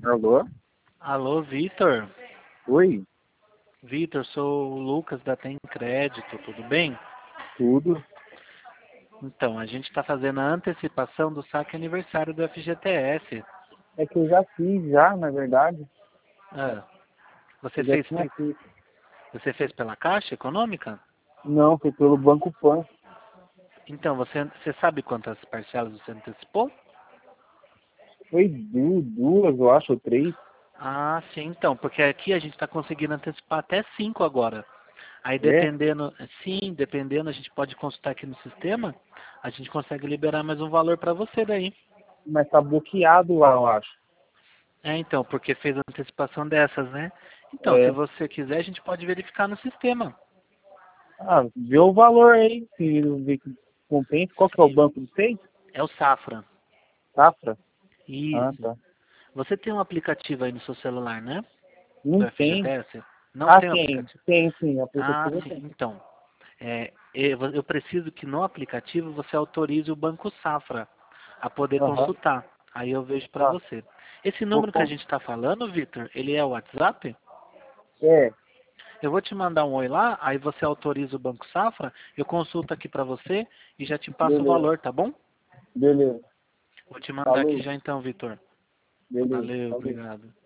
Alô? Alô, Vitor? Oi? Vitor, sou o Lucas da Tem Crédito, tudo bem? Tudo? Então, a gente está fazendo a antecipação do saque aniversário do FGTS. É que eu já fiz, na verdade. Ah, você Eu já fez, tinha feito. você fez pela Caixa Econômica? Não, foi pelo Banco Pan. Então, você sabe quantas parcelas você antecipou? Foi duas, eu acho, ou três. Ah, sim, então, porque aqui a gente está conseguindo antecipar até 5 agora. Aí É? dependendo, sim, dependendo, a gente pode consultar aqui no sistema, a gente consegue liberar mais um valor para você daí. Mas tá bloqueado lá, eu acho. É, então, porque fez a antecipação dessas, né? Então, se É. você quiser, a gente pode verificar no sistema. Ah, vê o valor aí, se vê que compensa. Qual que é o Sim, banco de vocês? é o Safra. Safra? Ah, Isso. tá. Você tem um aplicativo aí no seu celular, né? Não Do tem. FGTS? Não Ah, tem o tem. aplicativo? Tem, sim. Ah, Aplicativo sim. tem. Então, eu preciso que no aplicativo você autorize o Banco Safra a poder Aham. consultar. Aí eu vejo para Tá. você. Esse Vou número que a com... gente está falando, Vitor, ele é o WhatsApp? É, Eu vou te mandar um oi lá, aí você autoriza o Banco Safra, eu consulto aqui para você e já te passo o beleza. valor, tá bom? Beleza. Vou te mandar aqui Falou. já então, Vitor. Beleza. Valeu, Falou. obrigado.